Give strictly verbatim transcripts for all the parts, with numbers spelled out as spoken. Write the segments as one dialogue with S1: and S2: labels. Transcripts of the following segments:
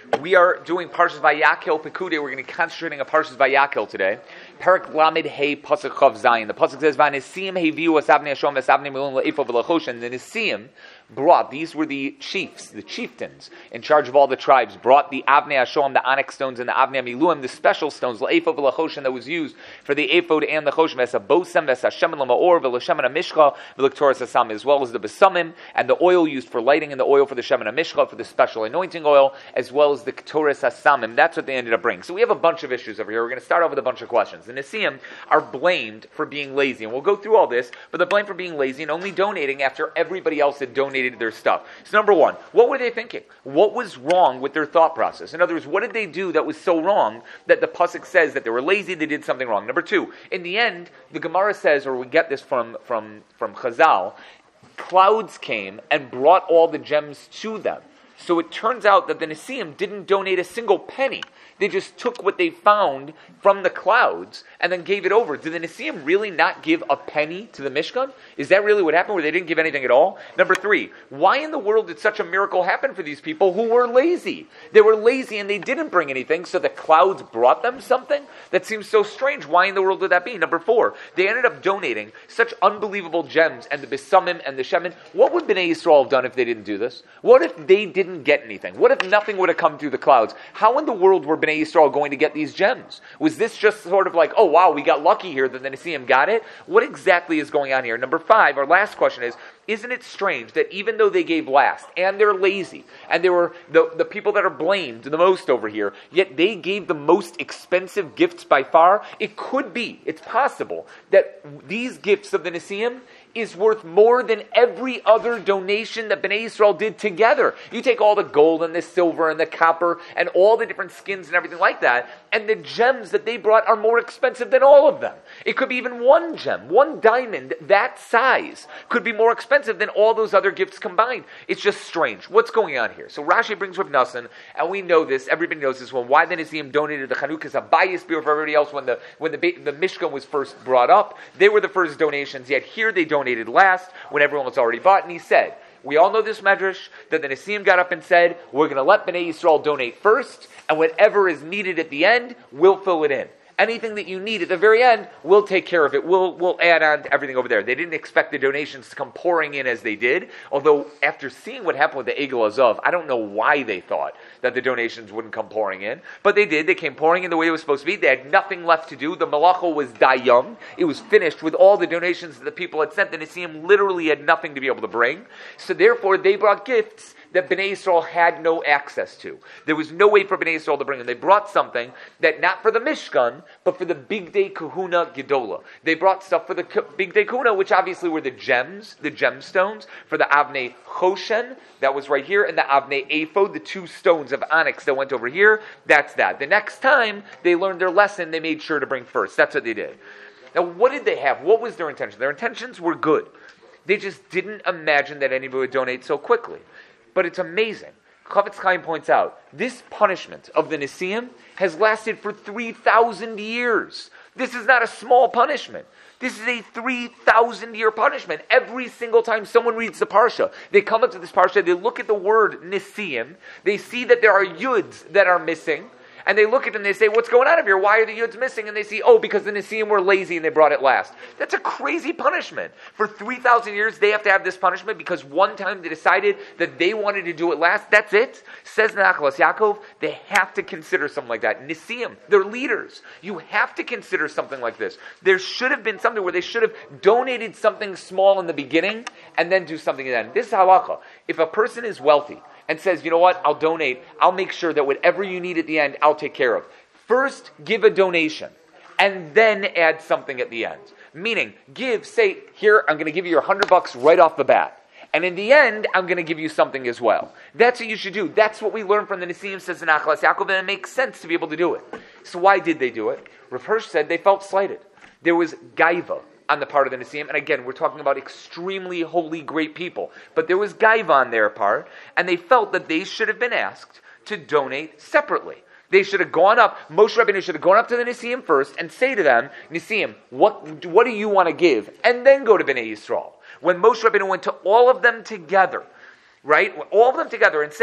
S1: We are doing Parshas Vayakhel Pekude. We're going to be concentrating on Parshas Vayakhel today. Perak Lamed Hey Pasuk Chav Zayin. The Pasuk says, "V'Nisim Heviu Asavnei Hashem Asavnei Milun Le'Efo V'Lachoshen." The Nisim brought, these were the chiefs, the chieftains, in charge of all the tribes, brought the Avnei Hashem, the onyx stones, and the Avnei Miluim, the special stones, Le'Efo V'Lachoshen, that was used for the ephod and the choshen, V'Esa Bosem, V'Esa Shemen L'Ma'or, V'Lashemen HaMishcha, V'Lektoras Hasam, as well as the Besamim, and the oil used for lighting, and the oil for the Shemen HaMishcha, for the special anointing oil, as well as the Ketoras Hasamim. That's what they ended up bringing. So we have a bunch of issues over here. We're going to start off with a bunch of questions. The Nisim are blamed for being lazy, and we'll go through all this, but they're blamed for being lazy and only donating after everybody else had donated their stuff. So number one, what were they thinking? What was wrong with their thought process? In other words, what did they do that was so wrong that the Pasuk says that they were lazy, they did something wrong? Number two, in the end, the Gemara says, or we get this from, from, from Chazal, clouds came and brought all the gems to them. So it turns out that the Nisim didn't donate a single penny. They just took what they found from the clouds and then gave it over. Did the Nisim really not give a penny to the Mishkan? Is that really what happened, where they didn't give anything at all? Number three, why in the world did such a miracle happen for these people who were lazy? They were lazy and they didn't bring anything, so the clouds brought them something? That seems so strange. Why in the world would that be? Number four, they ended up donating such unbelievable gems and the Besamim and the Shemin. What would Bnei Yisrael have done if they didn't do this? What if they didn't get anything? What if nothing would have come through the clouds? How in the world were Bnei Yisrael going to get these gems? Was this just sort of like, oh wow, we got lucky here that the Nisim got it? What exactly is going on here? Number five, our last question is, isn't it strange that even though they gave last, and they're lazy, and they were the, the people that are blamed the most over here, yet they gave the most expensive gifts by far? It could be, it's possible, that these gifts of the Nisim is worth more than every other donation that Bnei Yisrael did together. You take all the gold and the silver and the copper and all the different skins and everything like that, and the gems that they brought are more expensive than all of them. It could be even one gem, one diamond that size could be more expensive than all those other gifts combined. It's just strange. What's going on here? So Rashi brings Rav Nassan, and we know this, everybody knows this one, why the Nisim donated the Chanukah's a bias beer for everybody else when the when the, the Mishkan was first brought up. They were the first donations, yet here they donated donated last when everyone was already bought. And he said, we all know this medrash, that the Nisim got up and said, we're going to let Bnei Yisrael donate first, and whatever is needed at the end, we'll fill it in. Anything that you need at the very end, we'll take care of it. We'll we'll add on to everything over there. They didn't expect the donations to come pouring in as they did, although after seeing what happened with the Egel Azov, I don't know why they thought that the donations wouldn't come pouring in, but they did. They came pouring in the way it was supposed to be. They had nothing left to do. The malacha was dayam. It was finished with all the donations that the people had sent. The Nisim literally had nothing to be able to bring. So therefore, they brought gifts that Bnei Yisrael had no access to. There was no way for Bnei Yisrael to bring them. They brought something that not for the Mishkan, but for the Big Day Kahuna Gedola. They brought stuff for the Big Day Kahuna, which obviously were the gems, the gemstones, for the Avnei Choshen, that was right here, and the Avnei Ephod, the two stones of onyx that went over here. That's that. The next time they learned their lesson, they made sure to bring first. That's what they did. Now, what did they have? What was their intention? Their intentions were good. They just didn't imagine that anybody would donate so quickly. But it's amazing. Chavetz Chaim points out, this punishment of the Nisim has lasted for three thousand years. This is not a small punishment. This is a three thousand year punishment. Every single time someone reads the Parsha, they come up to this Parsha, they look at the word Nisim, they see that there are Yuds that are missing, and they look at them and they say, what's going on over here? Why are the Yuds missing? And they see, oh, because the Nisim were lazy and they brought it last. That's a crazy punishment. For three thousand years, they have to have this punishment because one time they decided that they wanted to do it last. That's it. Says Nachlas Yaakov, they have to consider something like that. Nisim, they're leaders. You have to consider something like this. There should have been something where they should have donated something small in the beginning and then do something at the end. This is halacha. If a person is wealthy, and says, you know what, I'll donate, I'll make sure that whatever you need at the end, I'll take care of. First, give a donation, and then add something at the end. Meaning, give, say, here, I'm going to give you your hundred bucks right off the bat. And in the end, I'm going to give you something as well. That's what you should do. That's what we learned from the Nisim, says in Achlas Yaakov, and it makes sense to be able to do it. So why did they do it? Rav Hirsch said they felt slighted. There was gaiva on the part of the Nisim, and again, we're talking about extremely holy, great people. But there was gaiva on their part, and they felt that they should have been asked to donate separately. They should have gone up, Moshe Rabbeinu should have gone up to the Nisim first and say to them, Nisim, what, what do you want to give? And then go to Bnei Yisrael. When Moshe Rabbeinu went to all of them together, right, all of them together and said,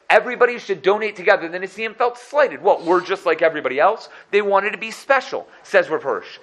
S1: Everybody should donate together. The Nesiim felt slighted. Well, we're just like everybody else. They wanted to be special, says Rav Hirsch.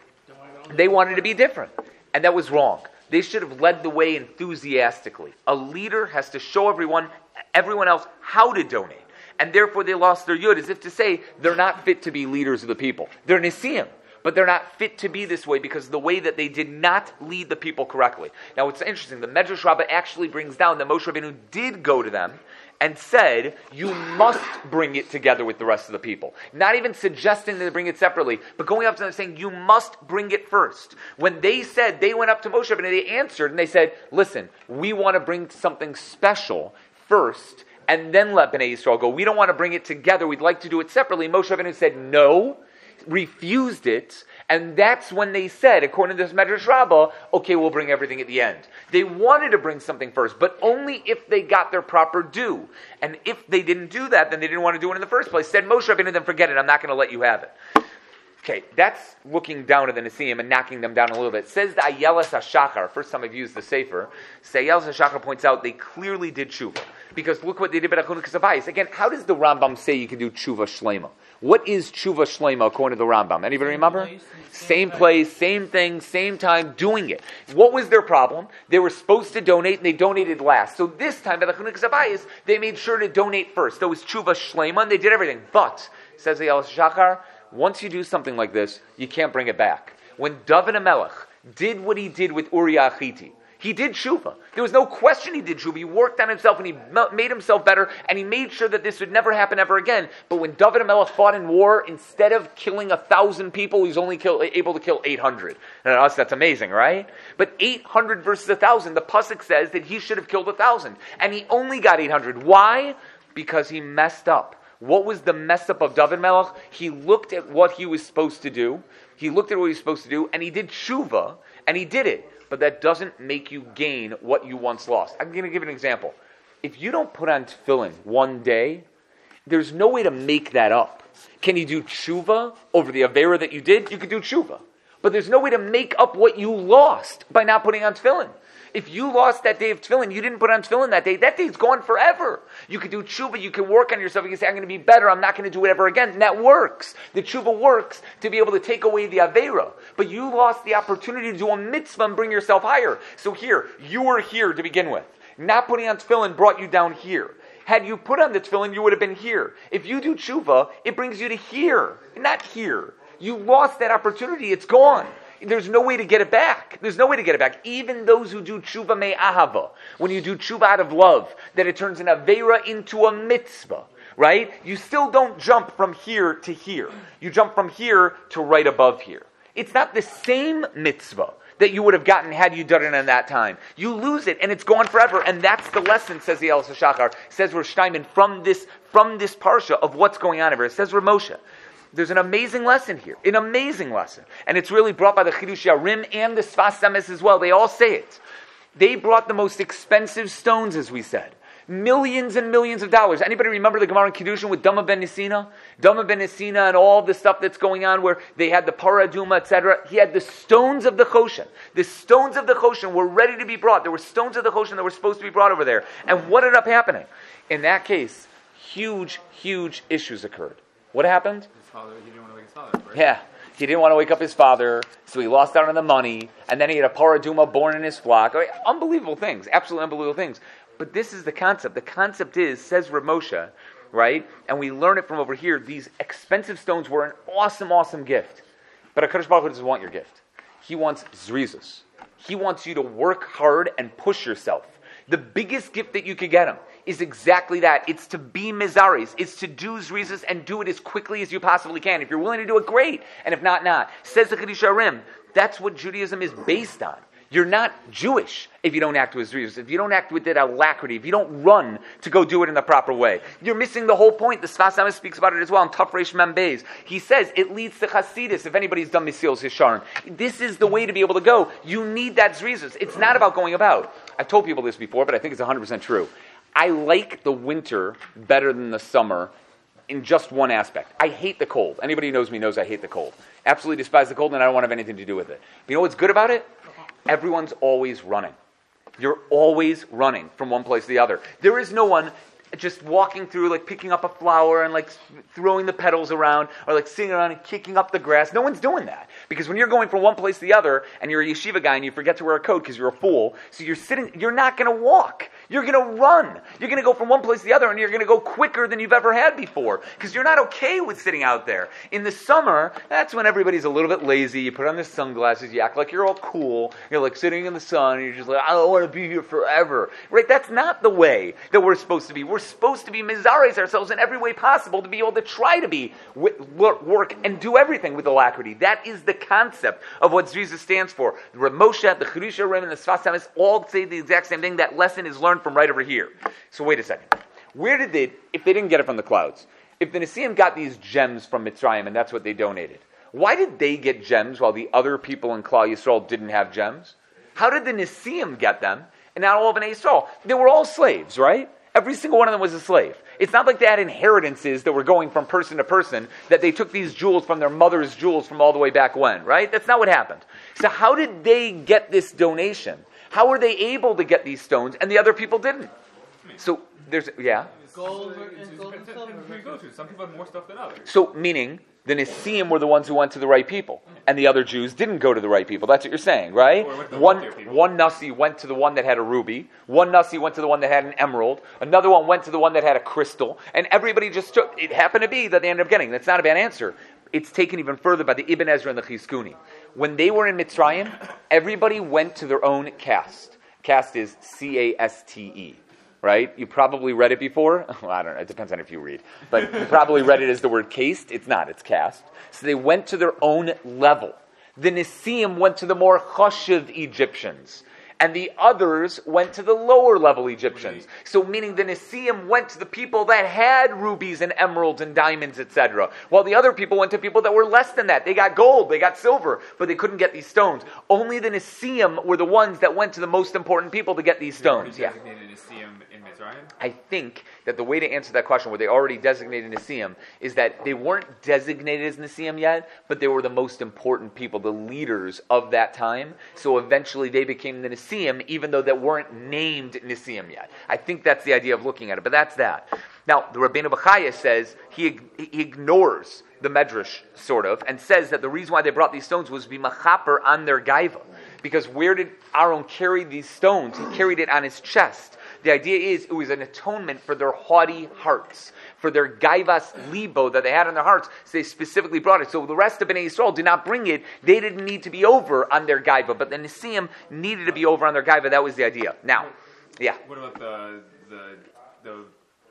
S1: They wanted to be different. And that was wrong. They should have led the way enthusiastically. A leader has to show everyone, everyone else how to donate. And therefore they lost their yud, as if to say they're not fit to be leaders of the people. They're Nesiim, but they're not fit to be this way because of the way that they did not lead the people correctly. Now it's interesting, the Medrash Rabbah actually brings down that Moshe Rabbeinu did go to them and said, you must bring it together with the rest of the people. Not even suggesting that they bring it separately, but going up to them and saying, you must bring it first. When they said, they went up to Moshe Rabbeinu and they answered and they said, listen, we want to bring something special first, and then let Bnei Yisrael go. We don't want to bring it together. We'd like to do it separately. Moshe Rabbeinu said no, refused it, and that's when they said, according to this Medrash Rabbah, okay, we'll bring everything at the end. They wanted to bring something first, but only if they got their proper due. And if they didn't do that, then they didn't want to do it in the first place. Said Moshe Rabbeinu, then forget it. I'm not going to let you have it. Okay, that's looking down at the Nesiim and knocking them down a little bit. Says the Ayelas HaShachar, first time I've used the Sefer, so Ayelas HaShachar points out they clearly did tshuva. Because look what they did with Achunas Kavayis. Again, how does the Rambam say you can do tshuva shlema? What is tshuva shlema according to the Rambam? Anybody remember? Same place, same, place, same thing, same time, doing it. What was their problem? They were supposed to donate and they donated last. So this time, at Achunas Kavayis, they made sure to donate first. That was tshuva shlema and they did everything. But, says the Ayelas HaShachar, once you do something like this, you can't bring it back. When David HaMelech did what he did with Uriah Achiti, he did tshuva. There was no question he did tshuva. He worked on himself and he made himself better and he made sure that this would never happen ever again. But when David HaMelech fought in war, instead of killing a thousand people, he was only kill, able to kill eight hundred. And us, that's amazing, right? But eight hundred versus a thousand, the Pasuk says that he should have killed a thousand. And he only got eight hundred. Why? Because he messed up. What was the mess up of David Melech? He looked at what he was supposed to do. He looked at what he was supposed to do, and he did tshuva, and he did it. But that doesn't make you gain what you once lost. I'm going to give an example. If you don't put on tefillin one day, there's no way to make that up. Can you do tshuva over the avera that you did? You could do tshuva. But there's no way to make up what you lost by not putting on tefillin. If you lost that day of tefillin, you didn't put on tefillin that day, that day's gone forever. You could do tshuva, you can work on yourself, you can say, I'm going to be better, I'm not going to do it ever again. And that works. The tshuva works to be able to take away the avera. But you lost the opportunity to do a mitzvah and bring yourself higher. So here, you were here to begin with. Not putting on tefillin brought you down here. Had you put on the tefillin, you would have been here. If you do tshuva, it brings you to here, not here. You lost that opportunity, it's gone. There's no way to get it back. There's no way to get it back. Even those who do tshuva me'ahava, when you do tshuva out of love, that it turns an avera into a mitzvah, right? You still don't jump from here to here. You jump from here to right above here. It's not the same mitzvah that you would have gotten had you done it in that time. You lose it, and it's gone forever. And that's the lesson, says the Ayelas HaShachar, says Rosh Steinman, from this, from this parsha of what's going on over here. It says Rav Moshe. There's an amazing lesson here, an amazing lesson. And it's really brought by the Chidush Yarim and the Sfas Emes as well. They all say it. They brought the most expensive stones, as we said. Millions and millions of dollars. Anybody remember the Gemara in Kiddushin with Dama ben Nisina? Dama ben Nisina and all the stuff that's going on where they had the Paraduma, et cetera. He had the stones of the Choshen. The stones of the Choshen were ready to be brought. There were stones of the Choshen that were supposed to be brought over there. And what ended up happening? In that case, huge, huge issues occurred. What happened?
S2: Father, he didn't want to wake his father up, right?
S1: Yeah, he didn't want to wake up his father, so he lost out on the money, and then he had a paraduma born in his flock. I mean, unbelievable things, absolutely unbelievable things. But this is the concept. The concept is, says Rav Moshe, right? And we learn it from over here. These expensive stones were an awesome, awesome gift. But HaKadosh Baruch Hu doesn't want your gift. He wants zrizus. He wants you to work hard and push yourself. The biggest gift that you could get him is exactly that. It's to be mizaris. It's to do zrizus and do it as quickly as you possibly can. If you're willing to do it, great. And if not, not. Says the Chidush Yarim, that's what Judaism is based on. You're not Jewish if you don't act with zrizus, if you don't act with it alacrity, if you don't run to go do it in the proper way. You're missing the whole point. The Sfas Emes speaks about it as well in Taf Reish Mem Beis. He says it leads to Chasidus if anybody's done Mesilas Yesharim. This is the way to be able to go. You need that zrizus. It's not about going about. I've told people this before, but I think it's one hundred percent true. I like the winter better than the summer in just one aspect. I hate the cold. Anybody who knows me knows I hate the cold. Absolutely despise the cold, and I don't want to have anything to do with it. But you know what's good about it? Everyone's always running. You're always running from one place to the other. There is no one, just walking through, like picking up a flower and like throwing the petals around, or like sitting around and kicking up the grass. No one's doing that. Because when you're going from one place to the other, and you're a yeshiva guy and you forget to wear a coat because you're a fool, so you're sitting, you're not going to walk. You're going to run. You're going to go from one place to the other, and you're going to go quicker than you've ever had before, because you're not okay with sitting out there. In the summer, that's when everybody's a little bit lazy. You put on the sunglasses, you act like you're all cool. You're like sitting in the sun, and you're just like, I don't want to be here forever. Right? That's not the way that we're supposed to be. We're supposed to be mizares ourselves in every way possible to be able to try to be, work, and do everything with alacrity. That is the concept of what Zriza stands for. The Ramosha, the Cherisha Rim, and the Sfas Emes all say the exact same thing. That lesson is learned from right over here. So wait a second. Where did they, if they didn't get it from the clouds, if the Nesiim got these gems from Mitzrayim and that's what they donated, why did they get gems while the other people in Klal Yisrael didn't have gems? How did the Nesiim get them and not all of Bnei Yisrael? They were all slaves, right? Every single one of them was a slave. It's not like they had inheritances that were going from person to person, that they took these jewels from their mother's jewels from all the way back when, right? That's not what happened. So how did they get this donation? How were they able to get these stones and the other people didn't? So there's, yeah?
S3: Gold and gold and silver.
S2: Some people have more stuff than others.
S1: So meaning the Nesiim were the ones who went to the right people, and the other Jews didn't go to the right people. That's what you're saying, right? One one Nasi went to the one that had a ruby. One Nasi went to the one that had an emerald. Another one went to the one that had a crystal. And everybody just took. It happened to be that they ended up getting. That's not a bad answer. It's taken even further by the Ibn Ezra and the Chizkuni. When they were in Mitzrayim, everybody went to their own caste. Caste is C A S T E. Right? You probably read it before. Well, I don't know. It depends on if you read. But you probably read it as the word caste. It's not. It's caste. So they went to their own level. The Nesiim went to the more chashiv Egyptians. And the others went to the lower level Egyptians. So meaning the Nesiim went to the people that had rubies and emeralds and diamonds, et cetera. While the other people went to people that were less than that. They got gold, they got silver, but they couldn't get these stones. Only the Nesiim were the ones that went to the most important people to get these stones. Yeah. I think that the way to answer that question, where they already designated Nesiim, is that they weren't designated as Nesiim yet, but they were the most important people, the leaders of that time. So eventually they became the Nesiim, even though they weren't named Nesiim yet. I think that's the idea of looking at it, but that's that. Now, the Rabbeinu Bachaya says, he, he ignores the Medrash, sort of, and says that the reason why they brought these stones was to be machaper on their gaiva. Because where did Aaron carry these stones? He carried it on his chest. The idea is it was an atonement for their haughty hearts, for their gaivas libo that they had in their hearts. So they specifically brought it. So the rest of Bnei Yisrael did not bring it. They didn't need to be over on their gaiva, but the Nesiim needed to be over on their gaiva. That was the idea. Now, yeah.
S2: What about the the the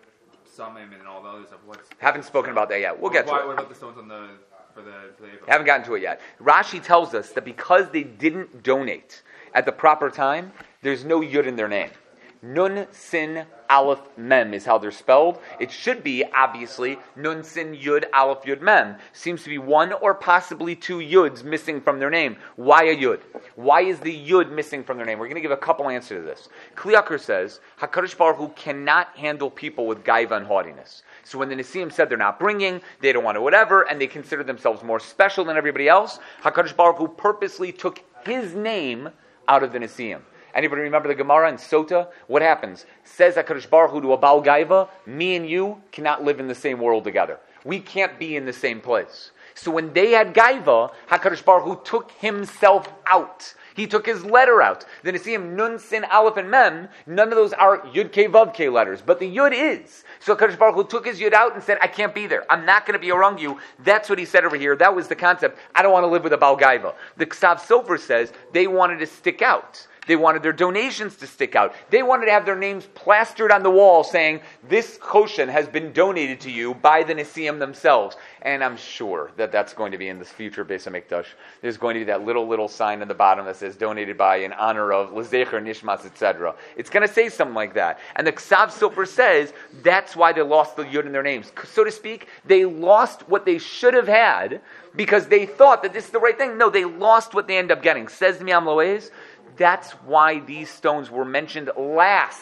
S2: samim and all the other stuff? What's
S1: haven't spoken about that yet. We'll get
S2: why,
S1: to it.
S2: What about the stones on the for the for the
S1: haven't gotten to it yet. Rashi tells us that because they didn't donate at the proper time, there's no yud in their name. Nun Sin Aleph Mem is how they're spelled. It should be, obviously, Nun Sin Yud Aleph Yud Mem. Seems to be one or possibly two yuds missing from their name. Why a yud? Why is the yud missing from their name? We're going to give a couple answers to this. Kli Yakar says, HaKadosh Baruch Hu cannot handle people with gaiva and haughtiness. So when the Nesiim said they're not bringing, they don't want to whatever, and they consider themselves more special than everybody else, HaKadosh Baruch Hu purposely took his name out of the Nesiim. Anybody remember the Gemara in Sota? What happens? Says HaKadosh Baruch Hu to a Baal Gaiva, me and you cannot live in the same world together. We can't be in the same place. So when they had Gaiva, HaKadosh Baruch Hu took himself out. He took his letter out. The Nesiim Nun, Sin, Aleph, and Mem, none of those are Yud, Ke, Vav, Ke letters, but the Yud is. So HaKadosh Baruch Hu took his Yud out and said, I can't be there. I'm not going to be around you. That's what he said over here. That was the concept. I don't want to live with a Baal Gaiva. The Ksav Sofer says they wanted to stick out. They wanted their donations to stick out. They wanted to have their names plastered on the wall saying, this Choshen has been donated to you by the Nesiim themselves. And I'm sure that that's going to be in this future Beis HaMikdash. There's going to be that little, little sign at the bottom that says, donated by in honor of L'Zecher, Nishmas, et cetera. It's going to say something like that. And the Ksav Sofer says, that's why they lost the Yud in their names. So to speak, they lost what they should have had because they thought that this is the right thing. No, they lost what they end up getting. Says Miam Loez, that's why these stones were mentioned last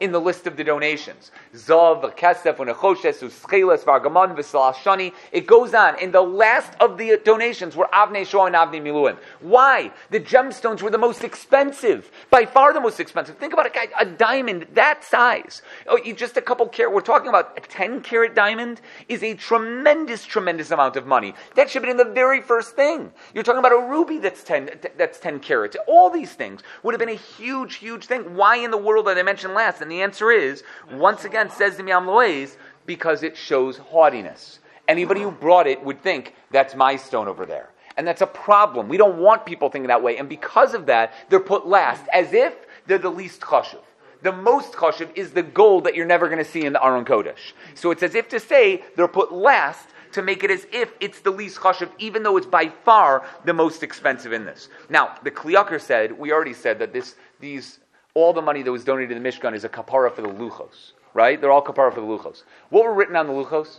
S1: in the list of the donations. Zav, Kesef, Unechoshes, Uscheles, Vargaman, Shani. It goes on. In the last of the donations were Avnei Shoah and Avnei Miluim. Why? The gemstones were the most expensive. By far the most expensive. Think about a, a diamond that size. Oh, you just a couple carat. We're talking about a ten carat diamond is a tremendous, tremendous amount of money. That should be in the very first thing. You're talking about a ruby that's ten, that's ten carats. All these things would have been a huge, huge thing. Why in the world did I mention last? And the answer is, once again, says the Miam Loez, because it shows haughtiness. Anybody who brought it would think, that's my stone over there. And that's a problem. We don't want people thinking that way. And because of that, they're put last, as if they're the least chashuv. The most chashuv is the gold that you're never going to see in the Aron Kodesh. So it's as if to say, they're put last, to make it as if it's the least chashuv, even though it's by far the most expensive in this. Now, the Kli Yakar said, we already said that this, these, all the money that was donated to the Mishkan is a kapara for the luchos, right? They're all kapara for the luchos. What were written on the luchos?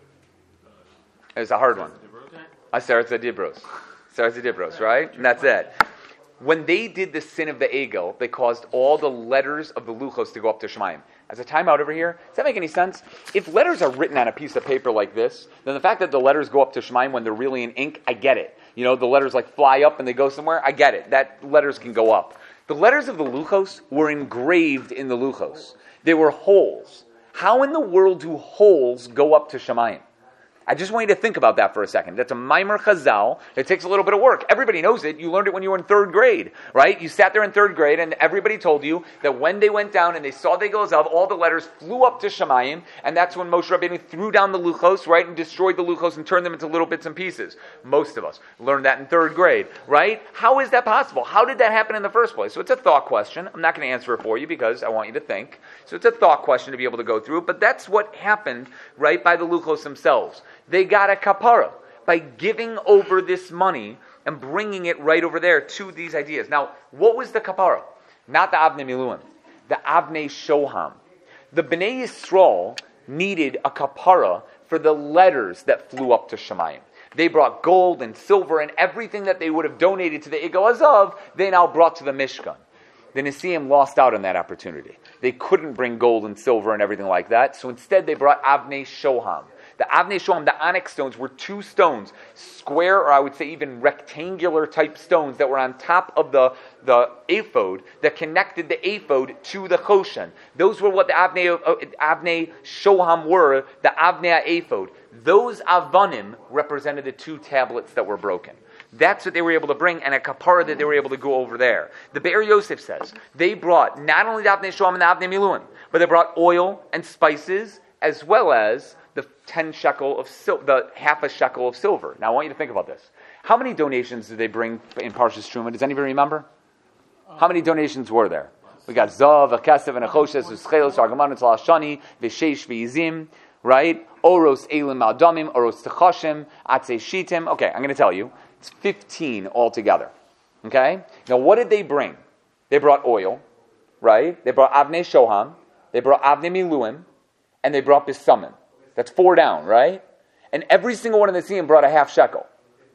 S1: It's a hard one. Aseret Dibros. Aseret Dibros, right? And that's it. When they did the sin of the Egel, they caused all the letters of the luchos to go up to Shemayim. As a timeout over here, does that make any sense? If letters are written on a piece of paper like this, then the fact that the letters go up to Shemayim when they're really in ink, I get it. You know, the letters like fly up and they go somewhere, I get it. That letters can go up. The letters of the luchos were engraved in the luchos. They were holes. How in the world do holes go up to Shemayim? I just want you to think about that for a second. That's a Maimer Chazal. It takes a little bit of work. Everybody knows it. You learned it when you were in third grade, right? You sat there in third grade and everybody told you that when they went down and they saw the Egel Zav, all the letters flew up to Shemayim, and that's when Moshe Rabbeinu threw down the luchos, right, and destroyed the luchos and turned them into little bits and pieces. Most of us learned that in third grade, right? How is that possible? How did that happen in the first place? So it's a thought question. I'm not going to answer it for you because I want you to think. So it's a thought question to be able to go through, but that's what happened, right, by the luchos themselves. They got a kapara by giving over this money and bringing it right over there to these ideas. Now, what was the kapara? Not the Avnei Miluim, the Avnei Shoham. The Bnei Yisrael needed a kapara for the letters that flew up to Shemayim. They brought gold and silver and everything that they would have donated to the Egel Azav, they now brought to the Mishkan. The Nesiim lost out on that opportunity. They couldn't bring gold and silver and everything like that, so instead they brought Avnei Shoham. The Avnei Shoham, the onyx stones, were two stones, square or I would say even rectangular type stones that were on top of the, the ephod that connected the ephod to the choshen. Those were what the Avnei, uh, Avnei Shoham were, the Avnei ephod. Those Avanim represented the two tablets that were broken. That's what they were able to bring, and a kapara that they were able to go over there. The Be'er Yosef says, they brought not only the Avnei Shoham and the Avnei Miluim, but they brought oil and spices, as well as the ten shekel of sil- the half a shekel of silver. Now I want you to think about this. How many donations did they bring in Parshas Truma? Does anybody remember? How many donations were there? We got Zav, a Kesef, and a Choshes, Uschelos, Argaman, and Shani, Vishesh, Vizim, right? Oros, Elim, Aldamim, Oros, Techashim, Atze, Shitim. Okay, I'm going to tell you. It's fifteen altogether. Okay? Now what did they bring? They brought oil, right? They brought Avnei Shoham, they brought Avnei Miluim, and they brought Bisamim. That's four down, right? And every single one of the Nesiim brought a half shekel.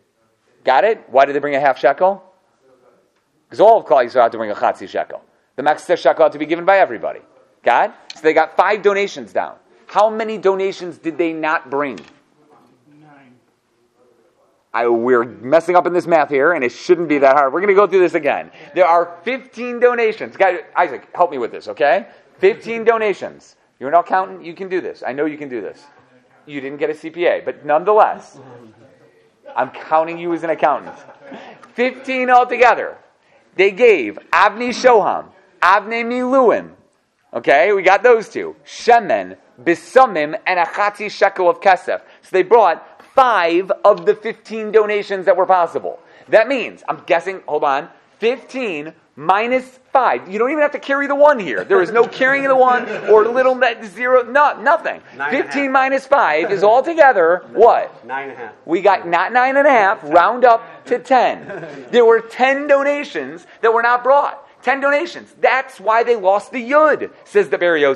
S1: Got it? Why did they bring a half shekel? Because all of Klal Yisrael had to bring a chatzi shekel. The max shekel had to be given by everybody. Got it? So they got five donations down. How many donations did they not bring?
S3: Nine.
S1: I, we're messing up in this math here, and it shouldn't be that hard. We're going to go through this again. There are fifteen donations. Guys, Isaac, help me with this, okay? fifteen donations. You're an accountant, you can do this. I know you can do this. You didn't get a C P A, but nonetheless, I'm counting you as an accountant. fifteen altogether. They gave Avnei Shoham, Avnei Miluim. Okay, we got those two. Shemen, Bisamim, and a Chatzi shekel of Kesef. So they brought five of the fifteen donations that were possible. That means, I'm guessing, hold on, fifteen minus five. You don't even have to carry the one here. There is no carrying the one or little net zero. No, nothing.
S4: Nine
S1: fifteen minus five is altogether what?
S4: Nine and a half.
S1: We got not nine and a half, round up to ten. There were ten donations that were not brought. Ten donations. That's why they lost the Yud, says the Be'er Yosef.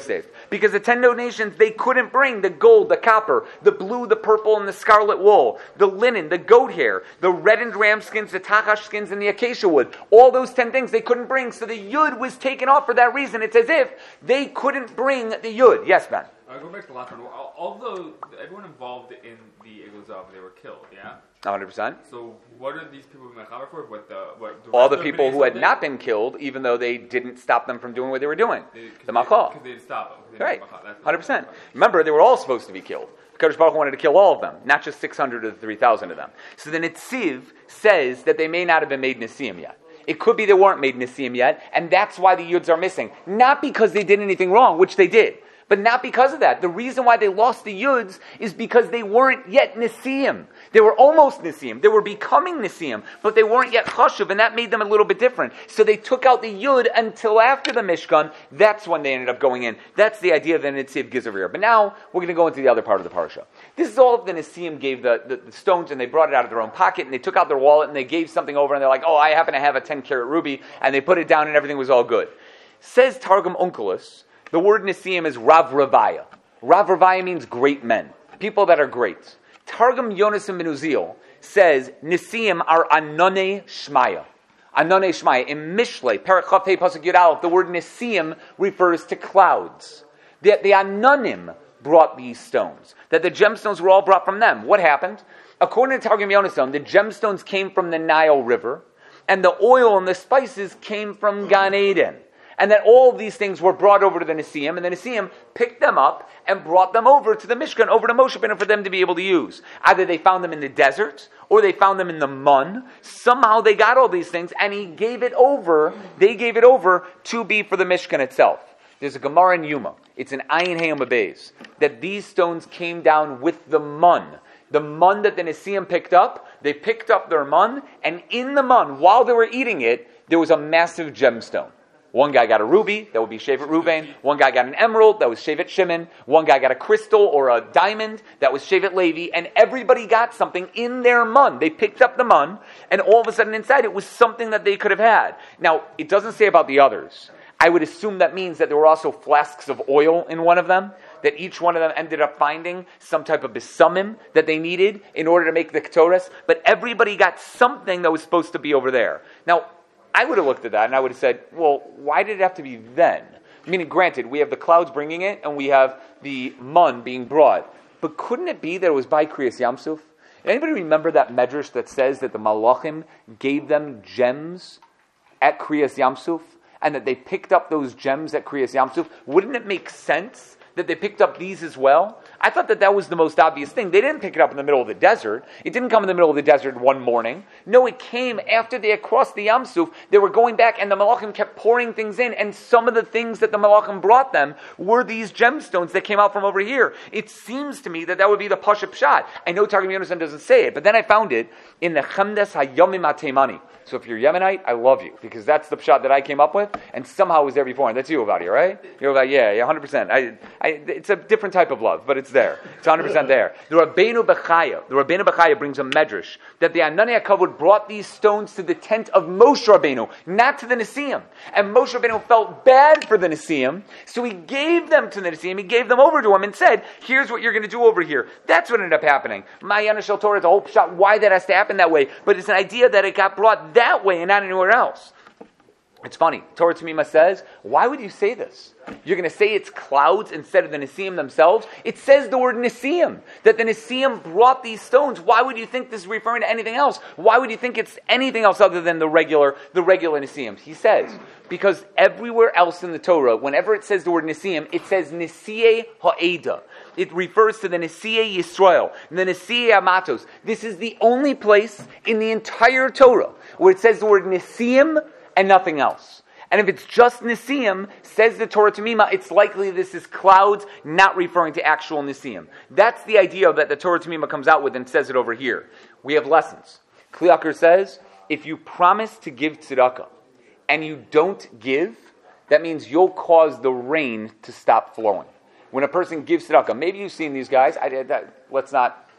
S1: Because the ten donations, they couldn't bring the gold, the copper, the blue, the purple, and the scarlet wool, the linen, the goat hair, the reddened ram skins, the tachash skins, and the acacia wood. All those ten things they couldn't bring, so the yud was taken off for that reason. It's as if they couldn't bring the yud. Yes, Ben?
S2: Uh, go back to the last one. Al- Although everyone involved in the Eglazav, they were killed, yeah?
S1: one hundred percent.
S2: So what are these people mechaber for? What the what? The
S1: All
S2: rest
S1: the
S2: of
S1: people who
S2: Bnei
S1: had
S2: Yisrael
S1: not
S2: did?
S1: been killed, even though they didn't stop them from doing what they were doing.
S2: They- 'cause
S1: The
S2: they-
S1: machal.
S2: Because they didn't stop them. 'cause they
S1: Right.
S2: didn't machal. That's-
S1: one hundred percent. Remember, they were all supposed to be killed. Kadosh Baruch Hu wanted to kill all of them, not just six hundred of the three thousand of them. So the Netziv says that they may not have been made Nesiim yet. It could be they weren't made Nesiim yet, and that's why the Yuds are missing. Not because they did anything wrong, which they did, but not because of that. The reason why they lost the Yuds is because they weren't yet Nesiim. They were almost Nesiim. They were becoming Nesiim, but they weren't yet Chashuv, and that made them a little bit different. So they took out the Yud until after the Mishkan. That's when they ended up going in. That's the idea of the Netziv Gizavir. But now, we're going to go into the other part of the Parsha. This is all of the Nesiim gave the, the, the stones, and they brought it out of their own pocket, and they took out their wallet, and they gave something over, and they're like, oh, I happen to have a ten-carat ruby, and they put it down, and everything was all good. Says Targum Onkelos, the word Nesiim is Rav Ravaya. Rav Ravaya means great men, people that are great. Targum Yonasim ben Uziel says Nesiim are Anone Shmaya. Anone Shmaya. In Mishlei, Perek Chaf Hei Pasuk Yud Aleph, the word Nesiim refers to clouds. The, the Anonim brought these stones. That the gemstones were all brought from them. What happened? According to Targum Yonasim, the gemstones came from the Nile River, and the oil and the spices came from Gan Eden. And that all of these things were brought over to the Nesiim, and the Nesiim picked them up and brought them over to the Mishkan, over to Moshe Rabbeinu for them to be able to use. Either they found them in the desert, or they found them in the mun. Somehow they got all these things, and he gave it over, they gave it over to be for the Mishkan itself. There's a Gemara in Yuma. It's an Ayin Hayom Abayz, that these stones came down with the mun. The mun that the Nesiim picked up, they picked up their mun, and in the mun, while they were eating it, there was a massive gemstone. One guy got a ruby, that would be Shevet Ruvain. One guy got an emerald, that was Shevet Shimon. One guy got a crystal or a diamond, that was Shevet Levi. And everybody got something in their mun. They picked up the mun, and all of a sudden inside it was something that they could have had. Now, it doesn't say about the others. I would assume that means that there were also flasks of oil in one of them, that each one of them ended up finding some type of besumim that they needed in order to make the ketores. But everybody got something that was supposed to be over there. Now, I would have looked at that and I would have said, well, why did it have to be then? Meaning, granted, we have the clouds bringing it and we have the mun being brought. But couldn't it be that it was by Kriyas Yamsuf? Anybody remember that medrash that says that the Malachim gave them gems at Kriyas Yamsuf? And that they picked up those gems at Kriyas Yamsuf? Wouldn't it make sense that they picked up these as well? I thought that that was the most obvious thing. They didn't pick it up in the middle of the desert. It didn't come in the middle of the desert one morning. No, it came after they had crossed the Yamsuf. They were going back, and the Malachim kept pouring things in, and some of the things that the Malachim brought them were these gemstones that came out from over here. It seems to me that that would be the Pasha Pshat. I know Targum Yonasan doesn't say it, but then I found it in the Chemdes HaYomim HaTeimani. So if you're Yemenite, I love you, because that's the pshat that I came up with, and somehow it was there before. And that's you, Ovadia, right? You're Ovadia, yeah, yeah, one hundred percent. I, I, it's a different type of love, but it's there. It's one hundred percent there. The Rabbeinu Bechaya, the Rabbeinu Bechaya brings a medrash that the Anani HaKavod brought these stones to the tent of Moshe Rabbeinu, not to the Nesiim. And Moshe Rabbeinu felt bad for the Nesiim, so he gave them to the Nesiim. He gave them over to him and said, here's what you're going to do over here. That's what ended up happening. Ma'ayana Shel Torah is a whole pshat why that has to happen that way, but it's an idea that it got brought that way and not anywhere else. It's funny. Torah Tamima says, why would you say this? You're going to say it's clouds instead of the Nesiim themselves? It says the word Nesiim, that the Nesiim brought these stones. Why would you think this is referring to anything else? Why would you think it's anything else other than the regular the regular Nesiim? He says, because everywhere else in the Torah, whenever it says the word Nesiim, it says Nesiei Ha'eda. It refers to the Nesiei Yisrael, the Nesiei Amatos. This is the only place in the entire Torah where it says the word Nesiim and nothing else. And if it's just Nesiim, says the Torah Tamima, it's likely this is clouds, not referring to actual Nesiim. That's the idea that the Torah Tamima comes out with and says it over here. We have lessons. Kli Yakar says, if you promise to give tzedakah and you don't give, that means you'll cause the rain to stop flowing. When a person gives tzedakah, maybe you've seen these guys, I, that, let's not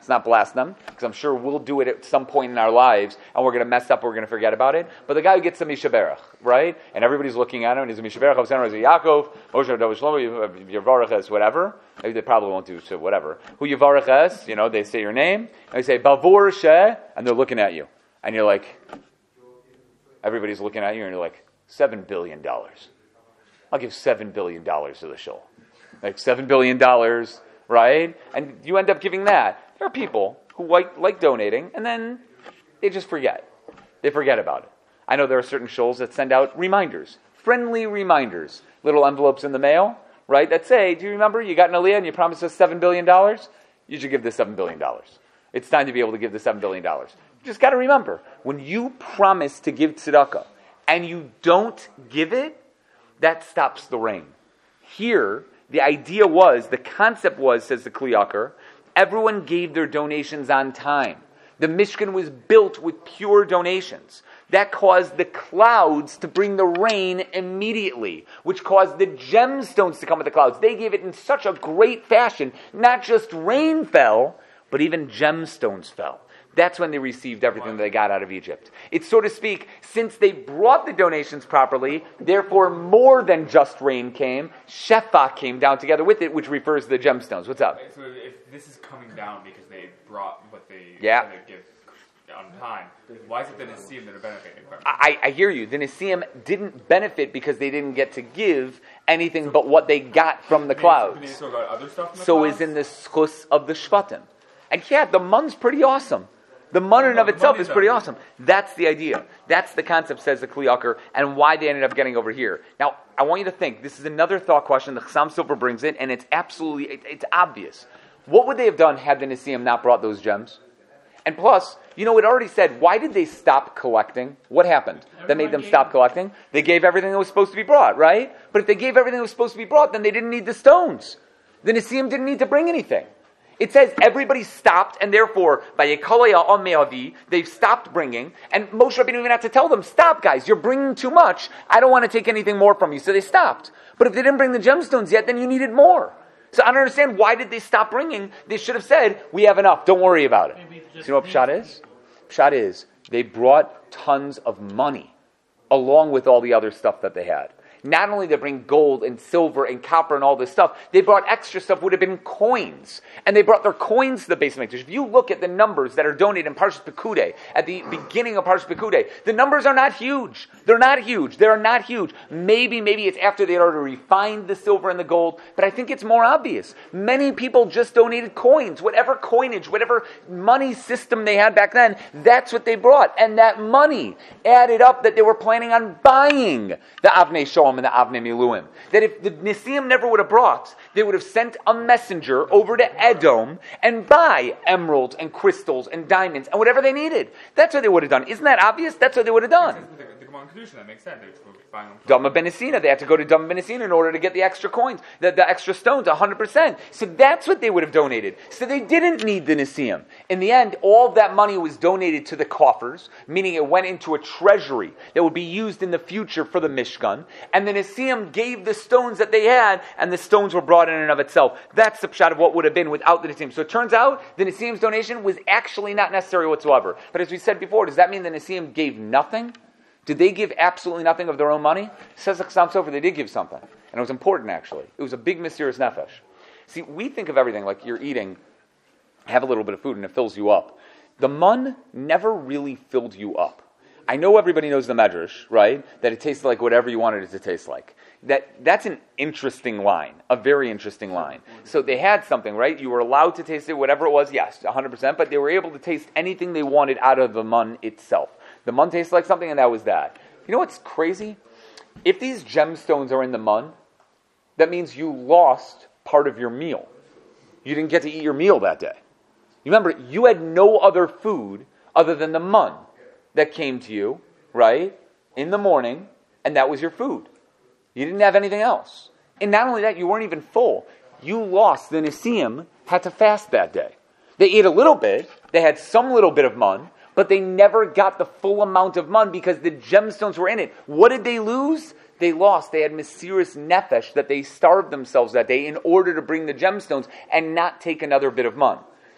S1: Let's not blast them, because I'm sure we'll do it at some point in our lives, and we're going to mess up, we're going to forget about it. But the guy who gets the Mishaberach, right? And everybody's looking at him, and he's a Mishaberach of Senor Yaakov, Moshe David Shlomo, Yevarach es, whatever. Maybe they probably won't do so, whatever. Who Yevarach es, you know, they say your name, and they say, Bavor Sheh, and they're looking at you. And you're like, everybody's looking at you, and you're like, seven billion dollars. I'll give seven billion dollars to the shul. Like seven billion dollars, right? And you end up giving that. There are people who like, like donating, and then they just forget. They forget about it. I know there are certain shuls that send out reminders, friendly reminders, little envelopes in the mail, right, that say, do you remember you got an aliyah and you promised us seven billion dollars? You should give this seven billion dollars. It's time to be able to give the seven billion dollars. You just got to remember, when you promise to give tzedakah and you don't give it, that stops the rain. Here, the idea was, the concept was, says the Kli Yakar, everyone gave their donations on time. The Mishkan was built with pure donations. That caused the clouds to bring the rain immediately, which caused the gemstones to come with the clouds. They gave it in such a great fashion. Not just rain fell, but even gemstones fell. That's when they received everything that they got out of Egypt. It's, so to speak, since they brought the donations properly, therefore more than just rain came, Shefa came down together with it, which refers to the gemstones. What's up?
S2: So if this is coming down because they brought what they
S1: yeah.
S2: said they'd give on time, why is it the Nisim that are benefiting from it?
S1: I, I hear you. The Nisim didn't benefit because they didn't get to give anything but what they got from the clouds.
S2: They still got other stuff from the
S1: so
S2: clouds?
S1: is in the schus of the Shvatim. And yeah, the mun's pretty awesome. The mun in of itself is pretty awesome. That's the idea. That's the concept, says the Kli Yakar, and why they ended up getting over here. Now, I want you to think, this is another thought question. The Chassam Sofer brings it, and it's absolutely, it, it's obvious. What would they have done had the Nisim not brought those gems? And plus, you know, it already said, why did they stop collecting? What happened that made them stop collecting? They gave everything that was supposed to be brought, right? But if they gave everything that was supposed to be brought, then they didn't need the stones. The Nisim didn't need to bring anything. It says everybody stopped, and therefore, by Yekalaya on Me'avi, they've stopped bringing, and Moshe Rabbeinu even had to tell them, stop guys, you're bringing too much, I don't want to take anything more from you, so they stopped. But if they didn't bring the gemstones yet, then you needed more. So I don't understand, why did they stop bringing? They should have said, we have enough, don't worry about it. So you know what Pshat is? Pshat is, they brought tons of money, along with all the other stuff that they had. Not only did they bring gold and silver and copper and all this stuff, they brought extra stuff, would have been coins. And they brought their coins to the base of Mikdash. If you look at the numbers that are donated in Parshas Pekudei, at the beginning of Parshas Pekudei, the numbers are not huge. They're not huge. They're not huge. Maybe, maybe it's after they had already refined the silver and the gold, but I think it's more obvious. Many people just donated coins. Whatever coinage, whatever money system they had back then, that's what they brought. And that money added up that they were planning on buying the Avnei Shalom and the Avnei Miluim. That if the Nisim never would have brought, they would have sent a messenger over to Edom and buy emeralds and crystals and diamonds and whatever they needed. That's what they would have done. Isn't that obvious? That's what they would have done.
S2: The, the Gemara in Kedusha, that makes sense.
S1: Dama Benesina, they had to go to Dama Benesina in order to get the extra coins, the, the extra stones, one hundred percent. So that's what they would have donated. So they didn't need the Nisim. In the end, all of that money was donated to the coffers, meaning it went into a treasury that would be used in the future for the Mishkan, and the Nisim gave the stones that they had, and the stones were brought in and of itself. That's the pshat of what would have been without the Nisim. So it turns out the Nisim's donation was actually not necessary whatsoever. But as we said before, does that mean the Nisim gave nothing? Did they give absolutely nothing of their own money? Says the Chassam Sofer, they did give something. And it was important, actually. It was a big Mesiras Nefesh. See, we think of everything like you're eating, have a little bit of food, and it fills you up. The mun never really filled you up. I know everybody knows the Medrash, right? That it tastes like whatever you wanted it to taste like. That That's an interesting line, a very interesting line. So they had something, right? You were allowed to taste it, whatever it was, yes, one hundred percent, but they were able to taste anything they wanted out of the mun itself. The mun tastes like something, and that was that. You know what's crazy? If these gemstones are in the mun, that means you lost part of your meal. You didn't get to eat your meal that day. You remember, you had no other food other than the mun that came to you, right, in the morning, and that was your food. You didn't have anything else. And not only that, you weren't even full. You lost. The Nisim had to fast that day. They ate a little bit. They had some little bit of mun, but they never got the full amount of mun because the gemstones were in it. What did they lose? They lost. They had Mesiras Nefesh, that they starved themselves that day in order to bring the gemstones and not take another bit of mun.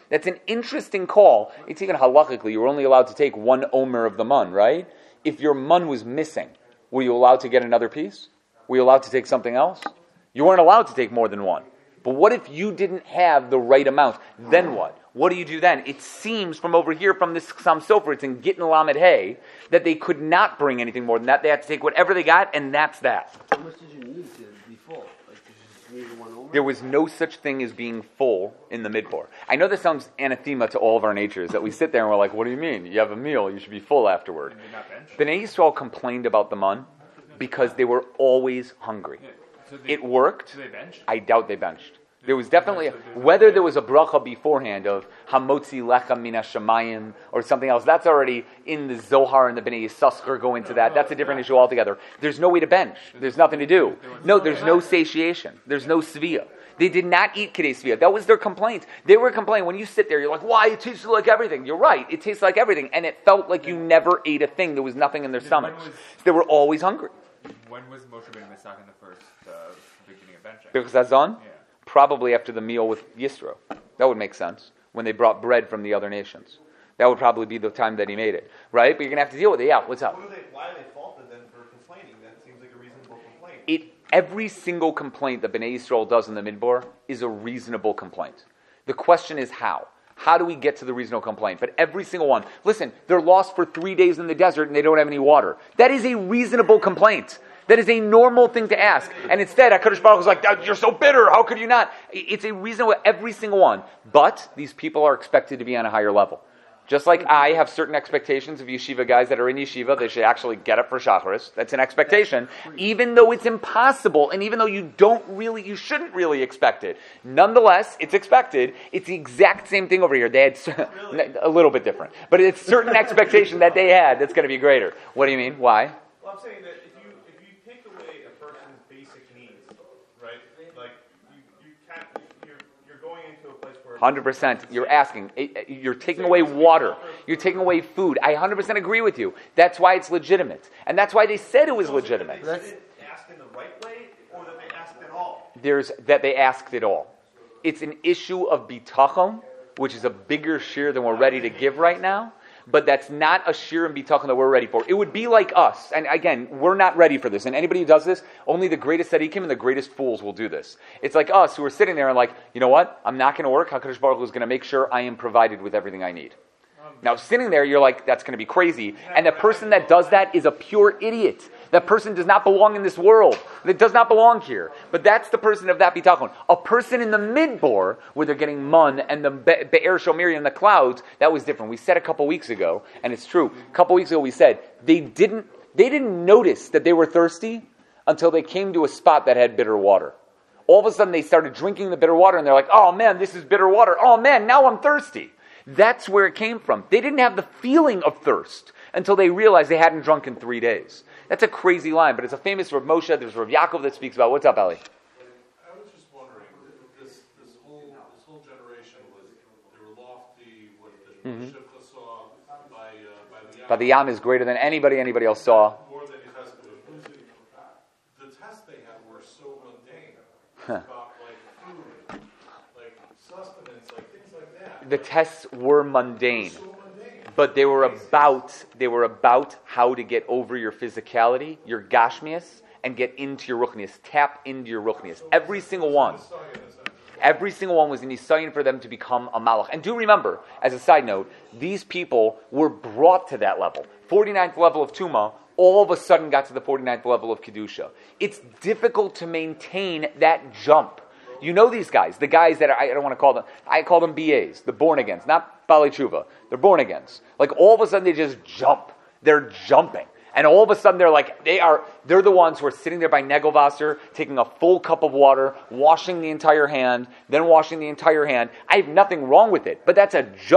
S1: That's an interesting call. It's even halachically, you were only allowed to take one omer of the mun, right? If your mun was missing, were you allowed to get another piece? Were you allowed to take something else? You weren't allowed to take more than one. But what if you didn't have the right amount? Then what? What do you do then? It seems from over here, from this Chassam Sofer, it's in Gittin Lamed Hay, that they could not bring anything more than that. They had to take whatever they got, and that's that.
S4: How much did you need to be full? Like, you just needed one over?
S1: There was no such thing as being full in the midbar. I know this sounds anathema to all of our natures, that we sit there and we're like, what do you mean? You have a meal, you should be full afterward. Bnei Yisrael complained about the mun because they were always hungry.
S2: Yeah. So they,
S1: It worked.
S2: So they benched?
S1: I doubt they benched. There was definitely, whether there was a bracha beforehand of Hamotzi Lechem Mina Shemayim or something else, that's already in the Zohar and the Bnei Yissaschar go into that. That's a different issue altogether. There's no way to bench. There's nothing to do. No, there's no satiation. There's no svia. They did not eat Kedei Svia. That was their complaint. They were complaining. When you sit there, you're like, why? It tasted like everything. You're right. It tastes like everything. And it felt like you never ate a thing. There was nothing in their stomachs. They were always hungry.
S2: When was Moshe ben Misak in the first uh, beginning of benching?
S1: Because that's on?
S2: Yeah.
S1: Probably after the meal with Yisro. That would make sense. When they brought bread from the other nations. That would probably be the time that he made it. Right? But you're going to have to deal with it. Yeah, what's up?
S5: What are they, why are they faulted then for complaining? That seems like a reasonable complaint.
S1: It, every single complaint that Bnei Yisrael does in the Midbar is a reasonable complaint. The question is how. How do we get to the reasonable complaint? But every single one. Listen, they're lost for three days in the desert and they don't have any water. That is a reasonable complaint. That is a normal thing to ask. And instead, HaKadosh Baruch Hu is like, you're so bitter, how could you not? It's a reasonable, every single one. But these people are expected to be on a higher level. Just like I have certain expectations of yeshiva guys that are in yeshiva, they should actually get up for shacharis. That's an expectation. Even though it's impossible, and even though you don't really, you shouldn't really expect it. Nonetheless, it's expected. It's the exact same thing over here. They had a little bit different. But it's certain expectation that they had that's going to be greater. What do you mean? Why?
S5: Well, I'm saying that if you if you take away a person's basic needs, right? Like you, you can't you're you're going into a place where
S1: one hundred percent. You're asking. You're taking away water. You're taking away food. I one hundred percent agree with you. That's why it's legitimate. And that's why they said it was legitimate.
S5: They didn't ask in the right way, or that they asked at all.
S1: There's that they asked it all. It's an issue of bitachon, which is a bigger shir than we're ready to give right now. But that's not a shir and bitachon that we're ready for. It would be like us. And again, we're not ready for this. And anybody who does this, only the greatest tzaddikim and the greatest fools will do this. It's like us who are sitting there and like, you know what? I'm not going to work. HaKadosh Baruch Hu is going to make sure I am provided with everything I need. Now, sitting there, you're like, that's going to be crazy. And the person that does that is a pure idiot. That person does not belong in this world. It does not belong here. But that's the person of that bitachon. A person in the midbar, where they're getting mun and the Be- Be'er Shomiri and the clouds, that was different. We said a couple weeks ago, and it's true. A couple weeks ago we said, they didn't, they didn't notice that they were thirsty until they came to a spot that had bitter water. All of a sudden they started drinking the bitter water, and they're like, oh man, this is bitter water. Oh man, now I'm thirsty. That's where it came from. They didn't have the feeling of thirst until they realized they hadn't drunk in three days. That's a crazy line, but it's a famous Rav Moshe. There's Rav Yaakov that speaks about. What's up, Ali?
S6: I was just wondering, this this whole this whole generation was they were lofty. What the mm-hmm. Shifcha saw by uh, by the Yam.
S1: By the Yam is greater than anybody anybody else saw.
S6: More than Yechezkel. The tests they had were so mundane. Huh. About like food, like sustenance, like things like that.
S1: The tests were mundane. But they were about they were about how to get over your physicality, your gashmias, and get into your ruchnias, tap into your ruchnias. Every single one. Every single one was an nisayon for them to become a malach. And do remember, as a side note, these people were brought to that level. forty-ninth level of Tuma, all of a sudden got to the forty-ninth level of Kedusha. It's difficult to maintain that jump. You know these guys, the guys that are, I don't want to call them, I call them B As, the born-agains, not Baalei Tshuva. They're born-agains. Like all of a sudden they just jump. They're jumping. And all of a sudden they're like, they are, they're the ones who are sitting there by Negelwasser, taking a full cup of water, washing the entire hand, then washing the entire hand. I have nothing wrong with it, but that's a jump.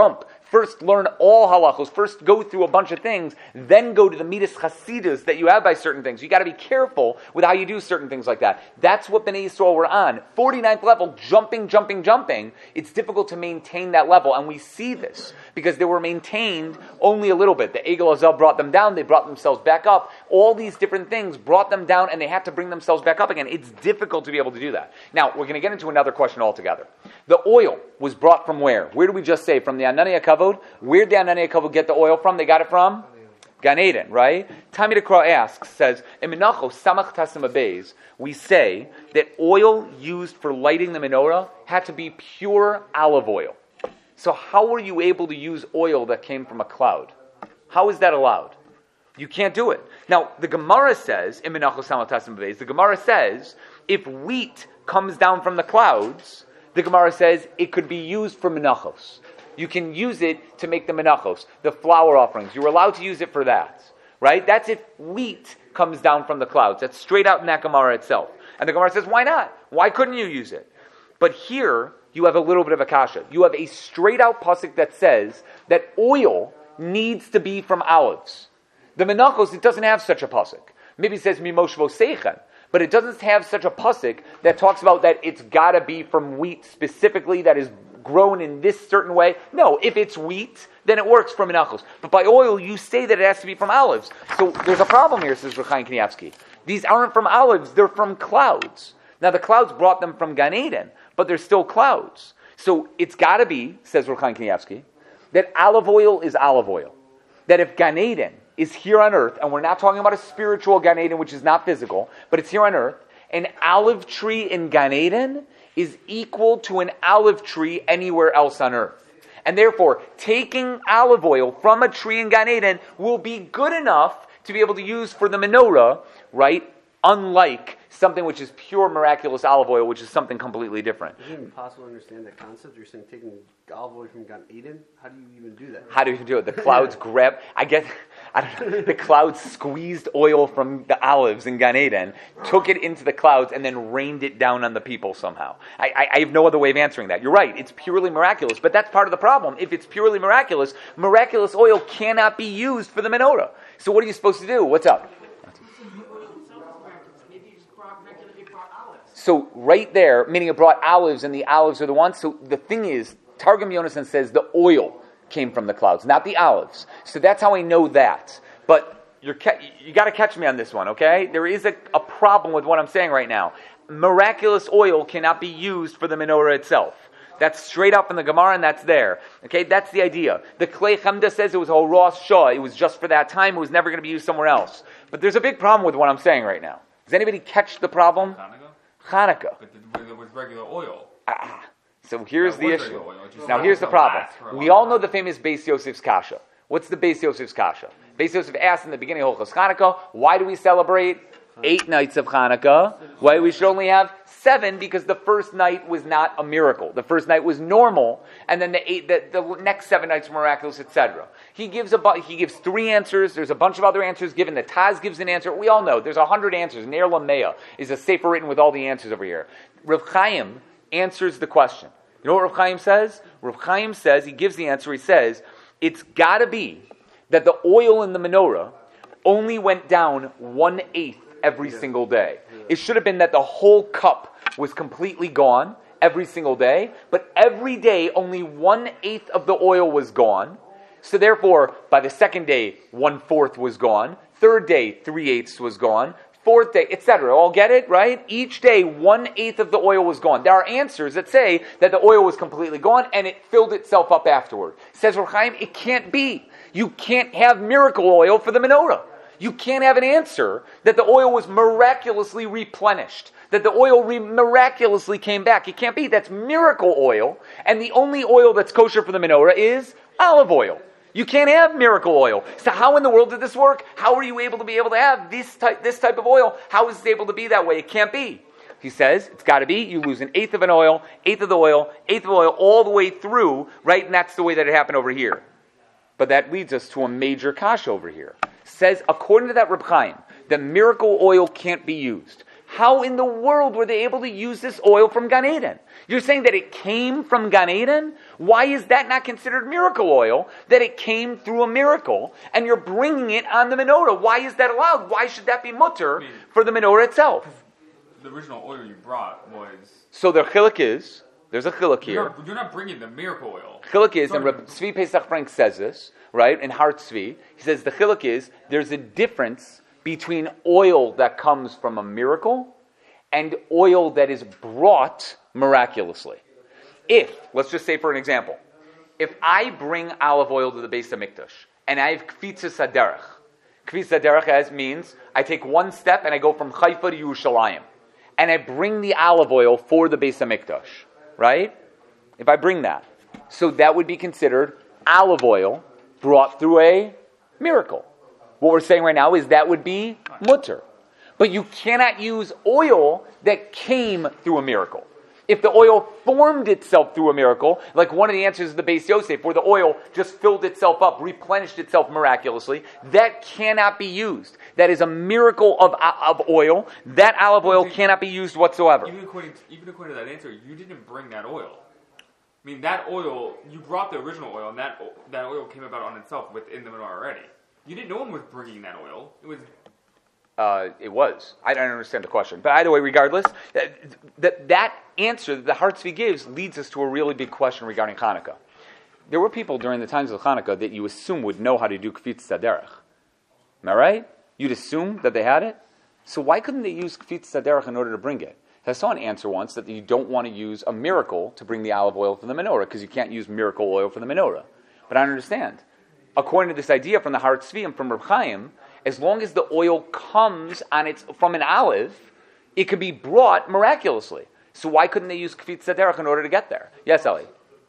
S1: First learn all halachos, first go through a bunch of things, then go to the midas chasidus that you have by certain things. You got to be careful with how you do certain things like that. That's what Bnei Yisrael were on. forty-ninth level, jumping, jumping, jumping. It's difficult to maintain that level, and we see this because they were maintained only a little bit. The Egel Azal brought them down, they brought themselves back up. All these different things brought them down, and they had to bring themselves back up again. It's difficult to be able to do that. Now, we're going to get into another question altogether. The oil was brought from where? Where did we just say? From the Ananiya Kavod? Where did the Ananiya Kavod get the oil from? They got it from Gan Eden, right? Talmid Kra asks, says, in Menachos Samach Tasim Abeis, we say that oil used for lighting the menorah had to be pure olive oil. So how were you able to use oil that came from a cloud? How is that allowed? You can't do it. Now, the Gemara says, in Menachos Samach Tasim Abeis, the Gemara says, if wheat comes down from the clouds, the Gemara says it could be used for menachos. You can use it to make the menachos, the flour offerings. You're allowed to use it for that, right? That's if wheat comes down from the clouds. That's straight out in that Gemara itself. And the Gemara says, why not? Why couldn't you use it? But here, you have a little bit of a kasha. You have a straight out pasuk that says that oil needs to be from olives. The menachos, it doesn't have such a pasuk. Maybe it says mimoshvo seichen. But it doesn't have such a pasuk that talks about that it's got to be from wheat specifically that is grown in this certain way. No, if it's wheat, then it works for menachos. But by oil, you say that it has to be from olives. So there's a problem here, says Reb Chaim Kanievsky. These aren't from olives, they're from clouds. Now the clouds brought them from Gan Eden, but they're still clouds. So it's got to be, says Reb Chaim Kanievsky, that olive oil is olive oil. That if Gan Eden is here on earth, and we're not talking about a spiritual Gan Eden, which is not physical, but it's here on earth, an olive tree in Gan Eden is equal to an olive tree anywhere else on earth. And therefore, taking olive oil from a tree in Gan Eden will be good enough to be able to use for the menorah, right? Unlike something which is pure miraculous olive oil, which is something completely different.
S4: Is it even possible to understand that concept? You're saying taking olive oil from Gan Eden? How do you even do that?
S1: How do you do it? The clouds grab, I guess, I don't know, the clouds squeezed oil from the olives in Gan Eden, took it into the clouds, and then rained it down on the people somehow. I, I, I have no other way of answering that. You're right, it's purely miraculous, but that's part of the problem. If it's purely miraculous, miraculous oil cannot be used for the menorah. So what are you supposed to do? What's up? So right there, meaning it brought olives, and the olives are the ones. So the thing is, Targum Yonasan says the oil came from the clouds, not the olives. So that's how I know that. But you're ca- you got to catch me on this one, okay? There is a, a problem with what I'm saying right now. Miraculous oil cannot be used for the menorah itself. That's straight up in the Gemara, and that's there. Okay, that's the idea. The Klei Chemda says it was a Rosh Shah. It was just for that time. It was never going to be used somewhere else. But there's a big problem with what I'm saying right now. Does anybody catch the problem? Hanukkah.
S2: But the, with regular oil.
S1: Ah, so here's
S2: That
S1: the
S2: was
S1: issue.
S2: regular oil. It just
S1: Now here's the
S2: don't
S1: problem.
S2: last for a
S1: We
S2: long
S1: all know
S2: time.
S1: the famous Beis Yosef's Kasha. What's the Beis Yosef's Kasha? Beis Yosef asked in the beginning of Hilchos Hanukkah, why do we celebrate eight nights of Hanukkah? Why we should only have seven? Because the first night was not a miracle. The first night was normal, and then the eight, the, the next seven nights were miraculous, et cetera. He gives a bu- he gives three answers. There's a bunch of other answers given. The Taz gives an answer. We all know there's a hundred answers. Ner Lameya is a sefer written with all the answers over here. Rav Chaim answers the question. You know what Rav Chaim says? Rav Chaim says, he gives the answer, he says, it's got to be that the oil in the menorah only went down one-eighth every single day. It should have been that the whole cup was completely gone every single day, but every day only one-eighth of the oil was gone. So therefore, by the second day, one-fourth was gone. Third day, three-eighths was gone. Fourth day, et cetera. All get it, right? Each day, one-eighth of the oil was gone. There are answers that say that the oil was completely gone and it filled itself up afterward. Says Rav Chaim, it can't be. You can't have miracle oil for the menorah. You can't have an answer that the oil was miraculously replenished, that the oil re- miraculously came back. It can't be. That's miracle oil, and the only oil that's kosher for the menorah is olive oil. You can't have miracle oil. So how in the world did this work? How are you able to be able to have this type, this type of oil? How is it able to be that way? It can't be. He says, it's got to be, you lose an eighth of an oil, eighth of the oil, eighth of oil, all the way through, right? And that's the way that it happened over here. But that leads us to a major kasha over here. Says, according to that Reb Chaim, that miracle oil can't be used. how in the world were they able to use this oil from Gan Eden? You're saying that it came from Gan Eden? Why is that not considered miracle oil? That it came through a miracle, and you're bringing it on the menorah. Why is that allowed? Why should that be mutter
S2: I mean,
S1: for the menorah itself?
S2: The original oil you brought was.
S1: So the chiluk is, there's a chiluk here.
S2: You're not, you're not bringing the miracle oil.
S1: Chiluk is, and
S2: Sorry.
S1: Reb Tzvi Pesach Frank says this, right, in Har Tzvi. He says the chiluk is, there's a difference between oil that comes from a miracle and oil that is brought miraculously. If, let's just say for an example, if I bring olive oil to the Beis HaMikdash, and I have kfitzas haderech, kfitzas haderech as means, I take one step and I go from Haifa to Yerushalayim, and I bring the olive oil for the Beis HaMikdash, right? If I bring that, so that would be considered olive oil brought through a miracle. What we're saying right now is that would be mutter. But you cannot use oil that came through a miracle. If the oil formed itself through a miracle, like one of the answers of the Beis Yosef, where the oil just filled itself up, replenished itself miraculously, that cannot be used. That is a miracle of, of oil. That olive oil cannot be used whatsoever.
S2: Even according, to, even according to that answer, you didn't bring that oil. I mean, that oil, you brought the original oil, and that that oil came about on itself within the menorah already. You didn't. No one was bringing that oil. It was.
S1: Uh, it was. I don't understand the question. But either way, regardless, that, that, that answer that the Har Tzvi gives leads us to a really big question regarding Hanukkah. There were people during the times of Hanukkah that you assume would know how to do kfitz saderech. Am I right? You'd assume that they had it? So why couldn't they use kfitz saderech in order to bring it? I saw an answer once that you don't want to use a miracle to bring the olive oil for the menorah because you can't use miracle oil for the menorah. But I don't understand. According to this idea from the Har Tzvi and from Reb Chaim, as long as the oil comes on its from an olive, it could be brought miraculously. So why couldn't they use kfitz saderech in order to get there? Yes, Eli?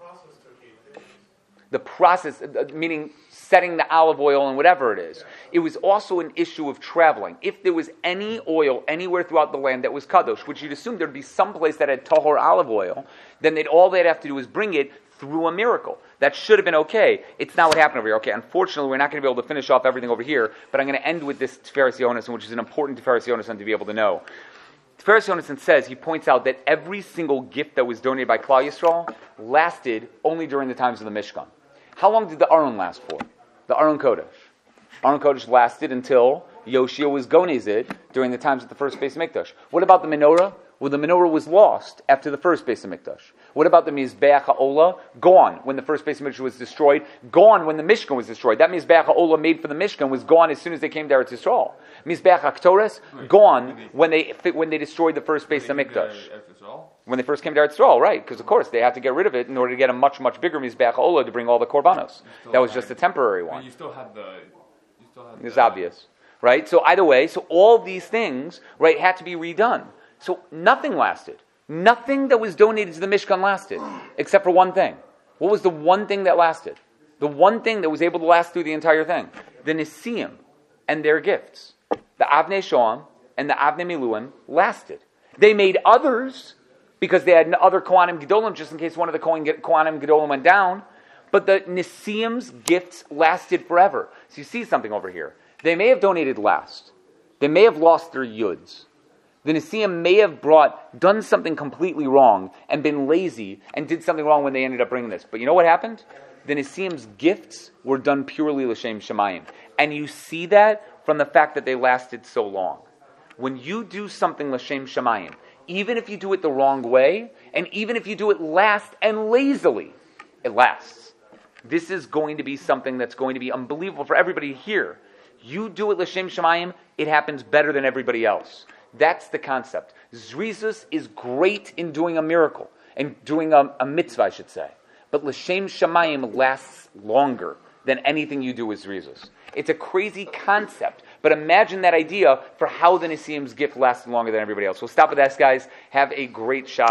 S1: The process, meaning setting the olive oil and whatever it is. It was also an issue of traveling. If there was any oil anywhere throughout the land that was kadosh, which you'd assume there'd be some place that had tahor olive oil, then they'd all they'd have to do is bring it through a miracle. That should have been okay. It's not what happened over here. Okay, unfortunately, we're not going to be able to finish off everything over here, but I'm going to end with this Tiferes Yonasan, which is an important Tiferes Yonasan to be able to know. Tiferes Yonasan says, he points out that every single gift that was donated by Klal Yisrael lasted only during the times of the Mishkan. How long did the Aron last for? The Aron Kodesh. Aron Kodesh lasted until Yoshia was Gonezid during the times of the first Beis Mikdash. What about the menorah? Well, the menorah was lost after the first Beis Mikdash. What about the Mizbeach HaOlah? Gone when the first Beis Mikdash was destroyed. Gone when the Mishkan was destroyed. That Mizbeach HaOlah made for the Mishkan was gone as soon as they came to Eretz Yisrael. Mizbeach HaKtoras? Gone when they when they destroyed the first Beis Mikdash. When they first came to Eretz Yisrael, right? Because of course they had to get rid of it in order to get a much much bigger Mizbeach HaOlah to bring all the korbanos. That was just a temporary one.
S2: I mean, you still have the. You still have
S1: it's
S2: the,
S1: obvious, right? So either way, so all these things, right, had to be redone. So nothing lasted. Nothing that was donated to the Mishkan lasted, except for one thing. What was the one thing that lasted? The one thing that was able to last through the entire thing. The Nesiim and their gifts. The Avnei Shoam and the Avnei Miluim lasted. They made others, because they had other Kohanim Gedolim, just in case one of the Kohanim Gedolim went down. But the Nesiim's gifts lasted forever. So you see something over here. They may have donated last. They may have lost their yuds. The Nesiim may have brought, done something completely wrong and been lazy and did something wrong when they ended up bringing this. But you know what happened? The Nesiim's gifts were done purely l'shem shamayim. And you see that from the fact that they lasted so long. When you do something l'shem shamayim, even if you do it the wrong way, and even if you do it last and lazily, it lasts. This is going to be something that's going to be unbelievable for everybody here. You do it l'shem shamayim, it happens better than everybody else. That's the concept. Zrizus is great in doing a miracle, and doing a, a mitzvah, I should say. But l'shem shamayim lasts longer than anything you do with Zrizus. It's a crazy concept, but imagine that idea for how the Nesiim's gift lasted longer than everybody else. We'll stop with that, guys. Have a great shot.